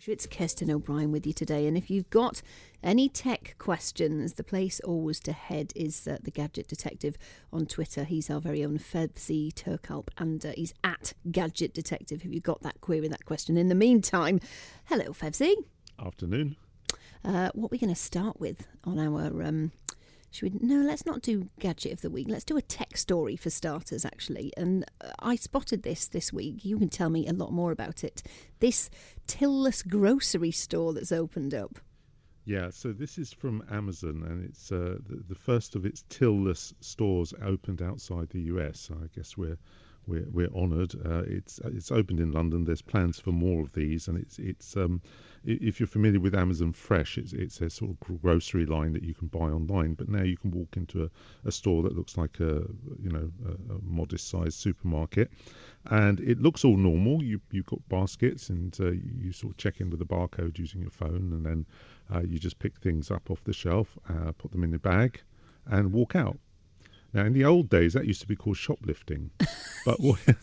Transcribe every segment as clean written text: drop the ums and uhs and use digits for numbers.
It's Kirsten O'Brien with you today, and if you've got any tech questions, the place always to head is the Gadget Detective on Twitter. He's our very own Fevzi Turkalp, and he's at Gadget Detective if you've got that query, that question. In the meantime, hello Fevzi. Afternoon. What are we going to start with on our... let's not do Gadget of the Week. Let's do a tech story for starters, actually. And I spotted this week. You can tell me a lot more about it. This till-less grocery store that's opened up. Yeah, so this is from Amazon, and it's the first of its till-less stores opened outside the US. I guess we're honoured. It's opened in London. There's plans for more of these, and it's if you're familiar with Amazon Fresh, it's a sort of grocery line that you can buy online. But now you can walk into a store that looks like a modest-sized supermarket, and it looks all normal. You've got baskets, and you sort of check in with a barcode using your phone, and then you just pick things up off the shelf, put them in the bag, and walk out. Now, in the old days, that used to be called shoplifting, but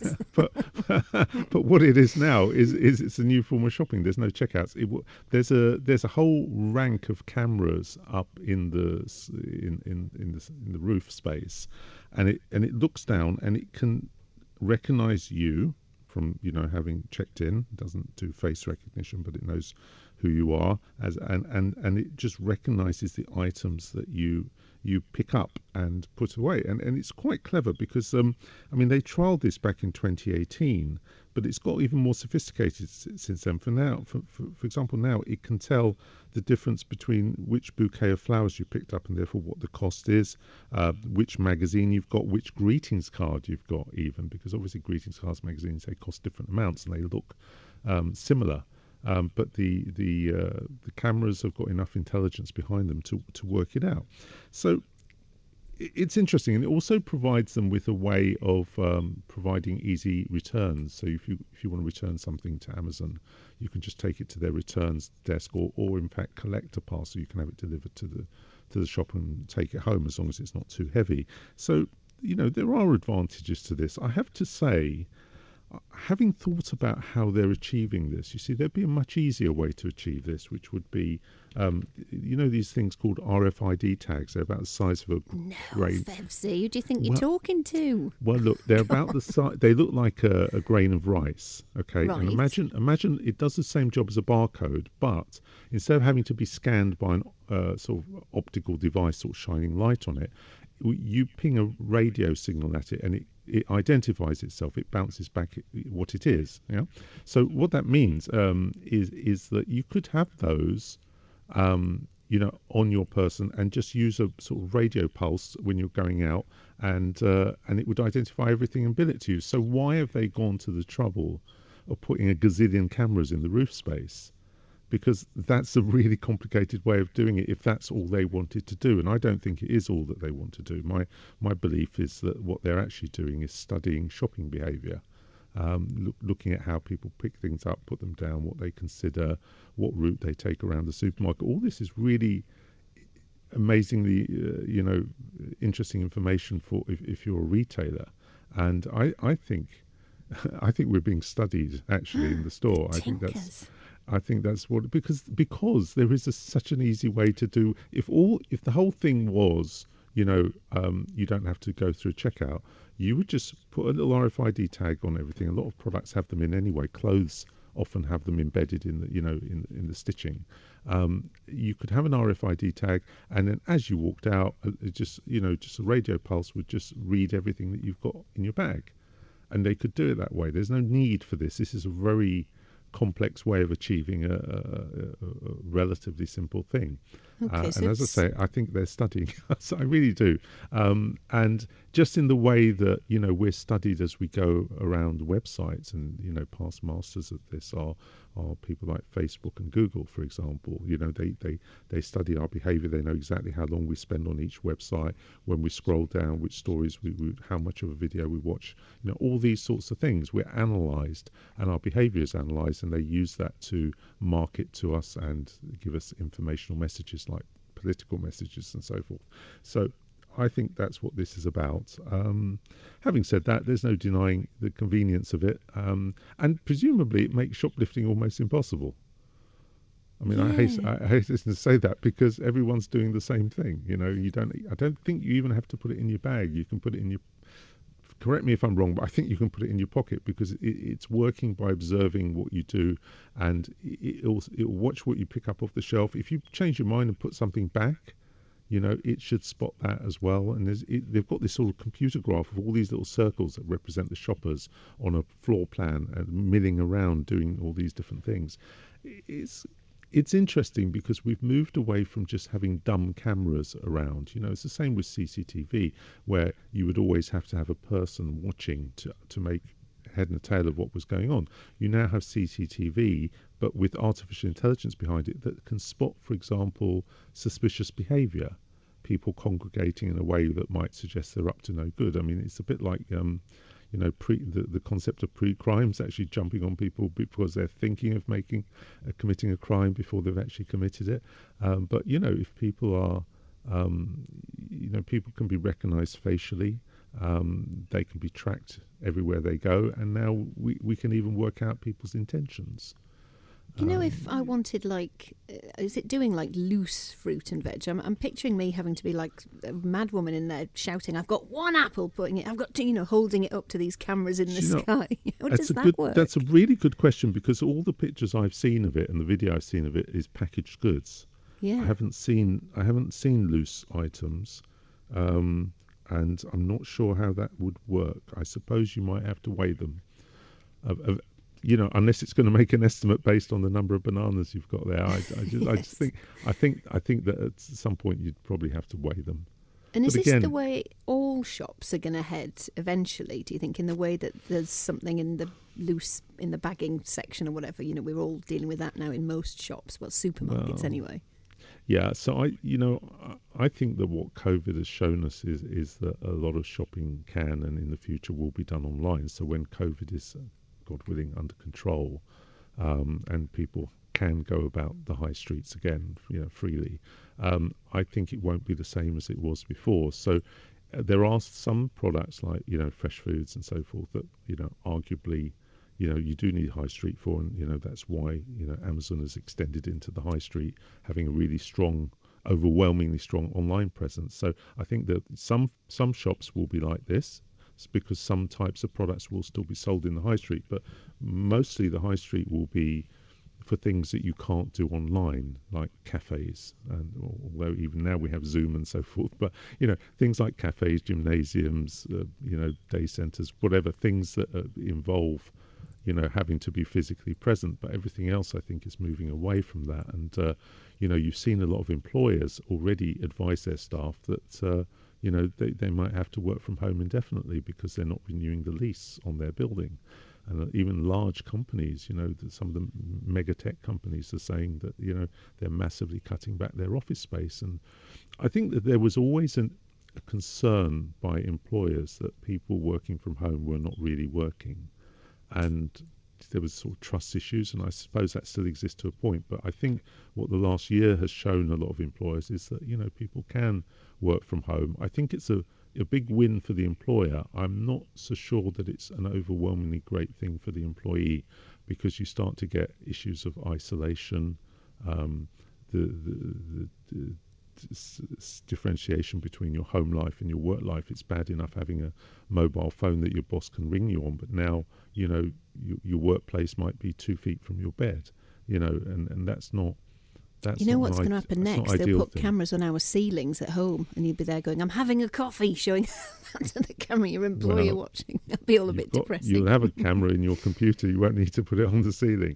what it is now is it's a new form of shopping. There's no checkouts. There's a whole rank of cameras up in the roof space, and it looks down and it can recognise you from having checked in. It doesn't do face recognition, but it knows who you are and it just recognises the items that you pick up and put away, and it's quite clever because they trialled this back in 2018, but it's got even more sophisticated since then. For example, now it can tell the difference between which bouquet of flowers you picked up and therefore what the cost is, which magazine you've got, which greetings card you've got, even because obviously greetings cards, magazines, they cost different amounts and they look similar. But the cameras have got enough intelligence behind them to work it out. So it's interesting, and it also provides them with a way of providing easy returns. So if you want to return something to Amazon, you can just take it to their returns desk, or in fact collect a parcel. You can have it delivered to the shop and take it home as long as it's not too heavy. So there are advantages to this. I have to say, having thought about how they're achieving this, you see, there'd be a much easier way to achieve this, which would be, these things called RFID tags. They're about the size of a grain. Fevzi, who do you think you're talking to? Well, look, they're about the size. They look like a grain of rice. Okay, right. And imagine it does the same job as a barcode, but instead of having to be scanned by an sort of optical device sort of shining light on it, you ping a radio signal at it, and it identifies itself. It bounces back what it is. Yeah. So what that means is that you could have those, on your person, and just use a sort of radio pulse when you're going out, and it would identify everything and bill it to you. So why have they gone to the trouble of putting a gazillion cameras in the roof space? Because that's a really complicated way of doing it if that's all they wanted to do. And I don't think it is all that they want to do. My belief is that what they're actually doing is studying shopping behaviour, looking at how people pick things up, put them down, what they consider, what route they take around the supermarket. All this is really amazingly, interesting information for if you're a retailer. And I think we're being studied actually in the store. I think that's what, because there is such an easy way to do. If the whole thing was, you don't have to go through checkout, you would just put a little RFID tag on everything. A lot of products have them in anyway. Clothes often have them embedded in the, in the stitching. You could have an RFID tag, and then as you walked out, just a radio pulse would just read everything that you've got in your bag, and they could do it that way. There's no need for this. This is a very complex way of achieving a relatively simple thing. Okay, and as I say, I think they're studying us. I really do. And just in the way that, we're studied as we go around websites, and, past masters of this are people like Facebook and Google, for example. They study our behavior. They know exactly how long we spend on each website, when we scroll down, which stories how much of a video we watch. All these sorts of things. We're analysed, and our behavior is analysed, and they use that to market to us and give us informational messages like political messages and so forth. So I think that's what this is about. Having said that, there's no denying the convenience of it, and presumably it makes shoplifting almost impossible. I mean, Yeah. I hate to say that because everyone's doing the same thing. I don't think you even have to put it in your bag. You can put it in your, correct me if I'm wrong, but I think you can put it in your pocket because it's working by observing what you do, and it'll watch what you pick up off the shelf. If you change your mind and put something back, it should spot that as well. And they've got this sort of computer graph of all these little circles that represent the shoppers on a floor plan and milling around doing all these different things. It's it's interesting because we've moved away from just having dumb cameras around. It's the same with CCTV, where you would always have to have a person watching to make head and tail of what was going on. You now have CCTV, but with artificial intelligence behind it that can spot, for example, suspicious behaviour, people congregating in a way that might suggest they're up to no good. I mean, it's a bit like the concept of pre-crimes, actually jumping on people because they're thinking of committing a crime before they've actually committed it. But if people are, people can be recognised facially. They can be tracked everywhere they go, and now we can even work out people's intentions. If I wanted, is it doing like loose fruit and veg? I'm picturing me having to be like a mad woman in there shouting, I've got one apple, I've got to, holding it up to these cameras in the sky. How does that work? That's a really good question, because all the pictures I've seen of it and the video I've seen of it is packaged goods. Yeah. I haven't seen loose items, and I'm not sure how that would work. I suppose you might have to weigh them. Unless it's going to make an estimate based on the number of bananas you've got there. I just think that at some point you'd probably have to weigh them. And is this the way all shops are going to head eventually, do you think, in the way that there's something in the bagging section or whatever? We're all dealing with that now in most shops, supermarkets anyway. Yeah, so I think that what COVID has shown us is that a lot of shopping can and in the future will be done online. So when COVID is, God willing, under control, and people can go about the high streets again, freely, I think it won't be the same as it was before. So there are some products like, fresh foods and so forth that, arguably, you do need high street for, and, that's why, Amazon has extended into the high street, having a really strong, overwhelmingly strong online presence. So I think that some shops will be like this, because some types of products will still be sold in the high street, but mostly the high street will be for things that you can't do online, like cafes, and although even now we have Zoom and so forth, but things like cafes, gymnasiums, day centres, whatever, things that involve having to be physically present. But everything else, I think, is moving away from that. And you've seen a lot of employers already advise their staff that they might have to work from home indefinitely because they're not renewing the lease on their building. And even large companies, some of the mega tech companies are saying that, they're massively cutting back their office space. And I think that there was always a concern by employers that people working from home were not really working. And there was sort of trust issues, and I suppose that still exists to a point. But I think what the last year has shown a lot of employers is that, people can work from home. I think it's a big win for the employer. I'm not so sure that it's an overwhelmingly great thing for the employee, because you start to get issues of isolation, the differentiation between your home life and your work life. It's bad enough having a mobile phone that your boss can ring you on, but now your workplace might be 2 feet from your bed, and that's not. What's going to happen next? They'll put cameras on our ceilings at home, and you'll be there going, I'm having a coffee, showing that to the camera, your employer watching. That'll be all a bit depressing. You'll have a camera in your computer. You won't need to put it on the ceiling.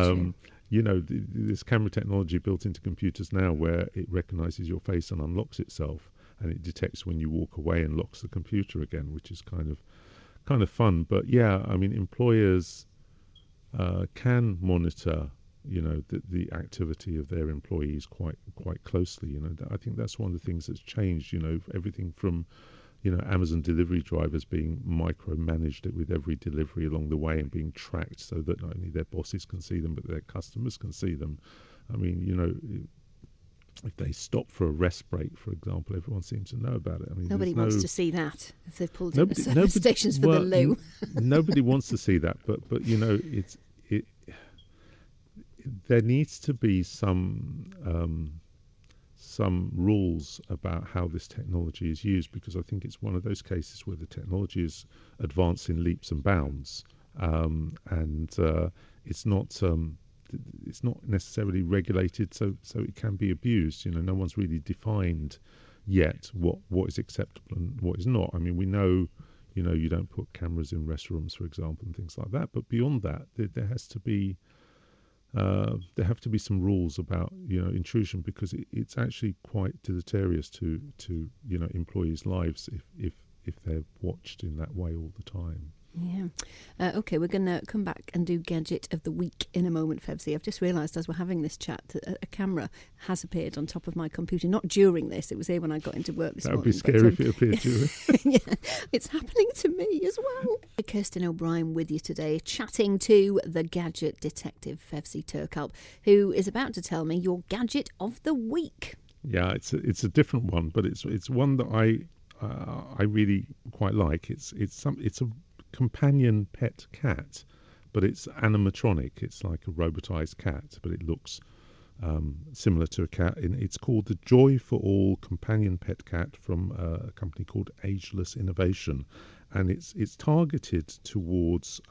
This camera technology built into computers now, where it recognises your face and unlocks itself, and it detects when you walk away and locks the computer again, which is kind of fun. But yeah, I mean, employers can monitor the activity of their employees quite closely. I think that's one of the things that's changed. Everything from Amazon delivery drivers being micromanaged with every delivery along the way and being tracked so that not only their bosses can see them but their customers can see them. I mean, if they stop for a rest break, for example, everyone seems to know about it. I mean, nobody wants to see that if they've pulled in the service stations for the loo. Nobody wants to see that, but there needs to be some rules about how this technology is used, because I think it's one of those cases where the technology is advancing in leaps and bounds, and it's not necessarily regulated, so it can be abused. No one's really defined yet what is acceptable and what is not. I mean, we know, you don't put cameras in restrooms, for example, and things like that. But beyond that, there have to be some rules about intrusion, because it's actually quite deleterious to employees' lives if they're watched in that way all the time. Yeah. Okay, we're going to come back and do Gadget of the Week in a moment, Fevzi. I've just realised as we're having this chat that a camera has appeared on top of my computer. Not during this, it was here when I got into work this morning. That would be scary if it appeared during. Yeah, it's happening to me as well. Kirsten O'Brien with you today, chatting to the gadget detective, Fevzi Turkalp, who is about to tell me your Gadget of the Week. Yeah, it's a different one, but it's one that I really quite like. It's a companion pet cat, but it's animatronic. It's like a robotized cat, but it looks similar to a cat. It's called the Joy for All companion pet cat from a company called Ageless Innovation, and it's targeted towards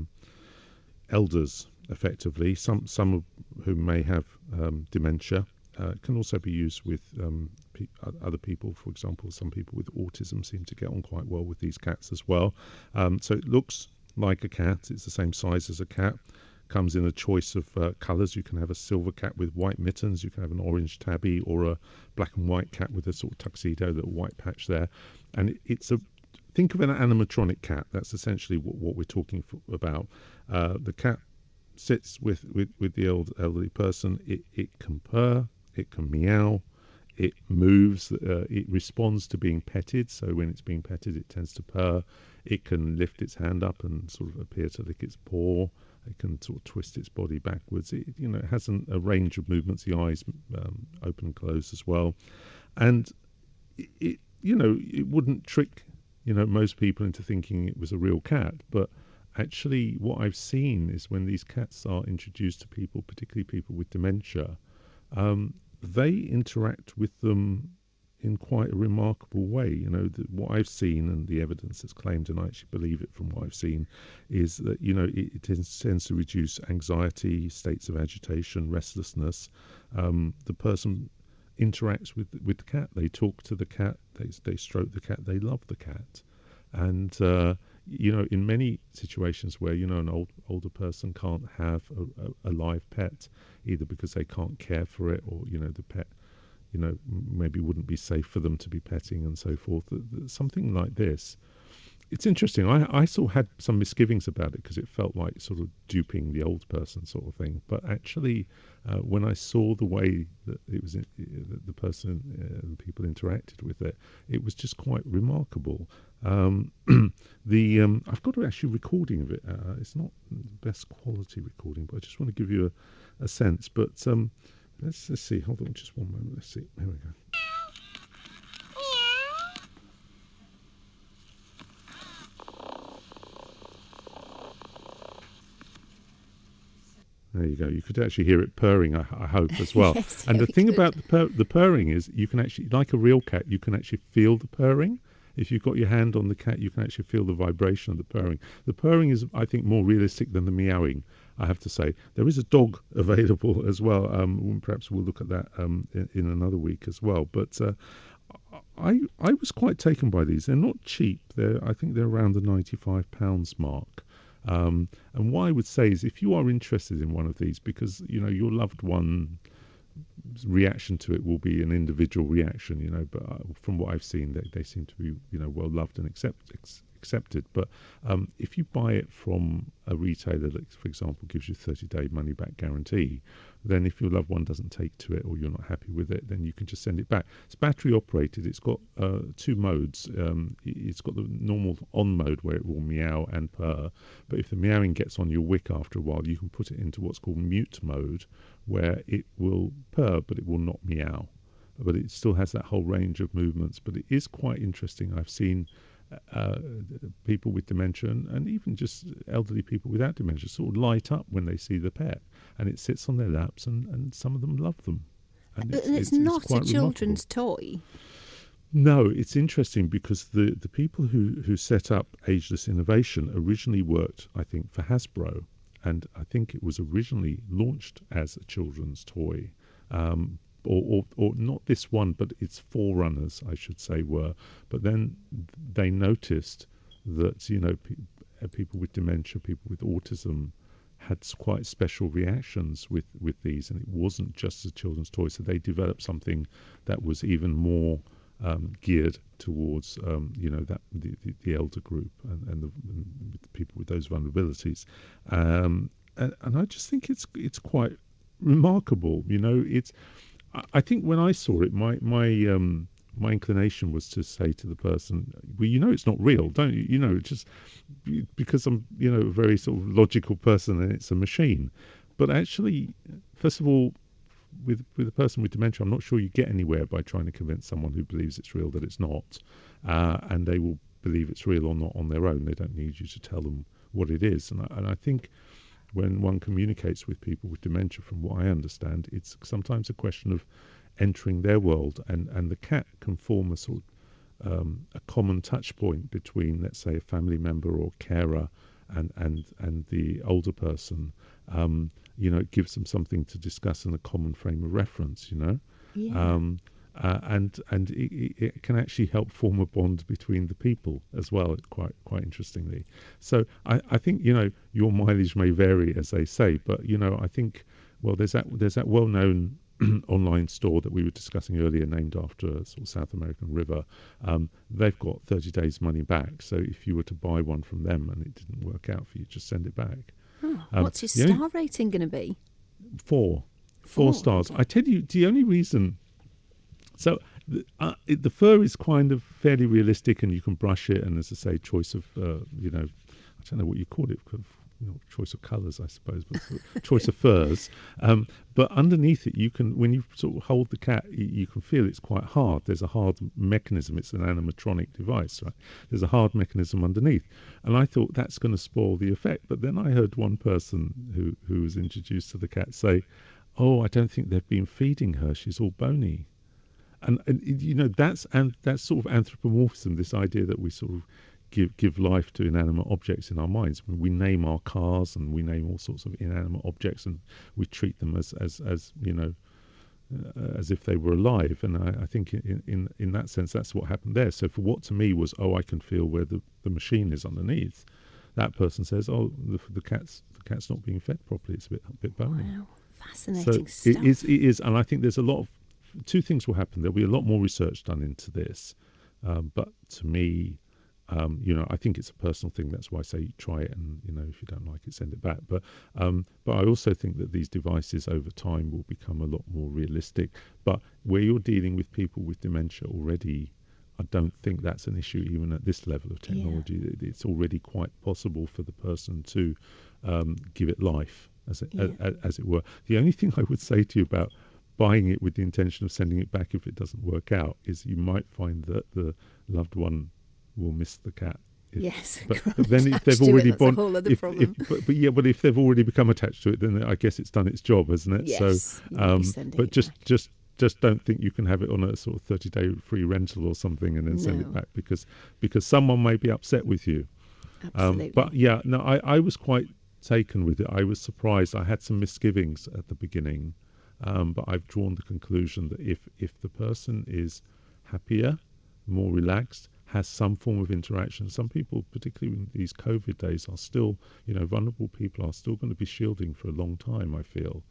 elders, effectively, some of whom may have dementia. It can also be used with other people. For example, some people with autism seem to get on quite well with these cats as well. So it looks like a cat. It's the same size as a cat. Comes in a choice of colours. You can have a silver cat with white mittens. You can have an orange tabby, or a black and white cat with a sort of tuxedo, little white patch there. And think of an animatronic cat. That's essentially what we're talking about. The cat sits with the elderly person. It can purr. It can meow, it moves, it responds to being petted. So when it's being petted, it tends to purr. It can lift its hand up and sort of appear to lick its paw. It can sort of twist its body backwards. It has a range of movements. The eyes open and close as well. And it wouldn't trick, most people into thinking it was a real cat. But actually what I've seen is when these cats are introduced to people, particularly people with dementia, they interact with them in quite a remarkable way. What I've seen and the evidence that's claimed, and I actually believe it from what I've seen, is that it tends to reduce anxiety, states of agitation, restlessness. The person interacts with the cat. They talk to the cat. They stroke the cat. They love the cat. And in many situations where an older person can't have a live pet, either because they can't care for it, or the pet maybe wouldn't be safe for them to be petting and so forth, something like this, it's interesting. I sort of had some misgivings about it, because it felt like sort of duping the old person sort of thing. But actually, when I saw the way that it was, the person and people interacted with it, it was just quite remarkable. I've got actually recording of it. It's not the best quality recording, but I just want to give you a sense. But let's see. Hold on, just one moment. Let's see. There we go. There you go. You could actually hear it purring, I hope, as well. Yes, and the thing about the purring is, you can actually, like a real cat, you can actually feel the purring. If you've got your hand on the cat, you can actually feel the vibration of the purring. The purring is, I think, more realistic than the meowing, I have to say. There is a dog available as well. Perhaps we'll look at that in another week as well. But I was quite taken by these. They're not cheap. I think they're around the £95 mark. And what I would say is, if you are interested in one of these, because your loved one reaction to it will be an individual reaction, but from what I've seen, they seem to be well loved and accepted. But if you buy it from a retailer that, for example, gives you 30-day money-back guarantee, then if your loved one doesn't take to it, or you're not happy with it, then you can just send it back. It's battery operated. It's got two modes. It's got the normal on mode where it will meow and purr, but if the meowing gets on your wick after a while, you can put it into what's called mute mode, where it will purr but it will not meow, but it still has that whole range of movements. But it is quite interesting. I've seen uh, people with dementia and even just elderly people without dementia sort of light up when they see the pet, and it sits on their laps, and some of them love them. And it's not quite a children's toy. No, it's interesting because the people who set up Ageless Innovation originally worked, I think, for Hasbro, and I think it was originally launched as a children's toy. Or not this one, but its forerunners, I should say, were. But then they noticed that, people with dementia, people with autism had quite special reactions with these, and it wasn't just a children's toy. So they developed something that was even more geared towards, that the elder group and the people with those vulnerabilities. And I just think it's quite remarkable. I think when I saw it, my inclination was to say to the person, well, it's not real, don't you? Just because I'm, a very sort of logical person and it's a machine. But actually, first of all, with a person with dementia, I'm not sure you get anywhere by trying to convince someone who believes it's real that it's not. And they will believe it's real or not on their own. They don't need you to tell them what it is. And I think when one communicates with people with dementia, from what I understand, it's sometimes a question of entering their world, and the cat can form a sort of a common touch point between, let's say, a family member or carer and the older person. It gives them something to discuss in a common frame of reference. Yeah. And it can actually help form a bond between the people as well, quite interestingly. So I think your mileage may vary, as they say, but I think, well, there's that well-known online store that we were discussing earlier, named after a sort of South American river. They've got 30 days money back, so if you were to buy one from them and it didn't work out for you, just send it back. What's your star rating going to be? 4 stars. Okay. I tell you, the only reason. So the fur is kind of fairly realistic, and you can brush it. And as I say, choice of I don't know what you call it, choice of colours, I suppose, but choice of furs. But underneath it, you can, when you sort of hold the cat, you can feel it's quite hard. There's a hard mechanism. It's an animatronic device, right? There's a hard mechanism underneath, and I thought that's going to spoil the effect. But then I heard one person who was introduced to the cat say, "Oh, I don't think they've been feeding her. She's all bony." And that's sort of anthropomorphism, this idea that we sort of give life to inanimate objects in our minds. When we name our cars and we name all sorts of inanimate objects, and we treat them as if they were alive. And I think in that sense, that's what happened there. So for what to me was, I can feel where the machine is underneath, that person says, the cat's not being fed properly. It's a bit bony. Wow, fascinating stuff. It is, and I think there's a lot of. Two things will happen. There'll be a lot more research done into this, but to me, I think it's a personal thing. That's why I say try it, and if you don't like it, send it back. But I also think that these devices over time will become a lot more realistic. But where you're dealing with people with dementia already, I don't think that's an issue even at this level of technology. Yeah. It's already quite possible for the person to give it life, as it were. The only thing I would say to you about buying it with the intention of sending it back if it doesn't work out is you might find that the loved one will miss the cat. But then if they've already but if they've already become attached to it, then I guess it's done its job, hasn't it? Yes, so but just don't think you can have it on a sort of 30-day free rental or something and then send it back because someone may be upset with you. Absolutely. I was quite taken with it. I was surprised. I had some misgivings at the beginning. But I've drawn the conclusion that if the person is happier, more relaxed, has some form of interaction, some people, particularly in these COVID days, are still, vulnerable people are still going to be shielding for a long time, I feel.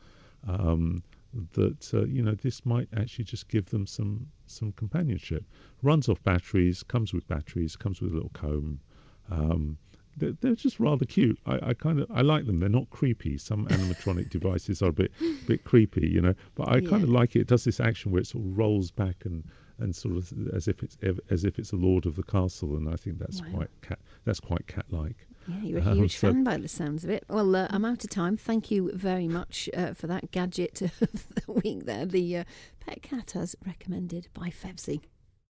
This might actually just give them some companionship. Runs off batteries, comes with a little comb. They're just rather cute. I like them. They're not creepy. Some animatronic devices are a bit creepy, But I kind of like it. It does this action where it sort of rolls back and sort of as if it's a lord of the castle, and I think that's quite cat-like. Yeah, you're a huge fan by the sounds of it. Well, I'm out of time. Thank you very much for that gadget of the week there. The pet cat as recommended by Fevsy.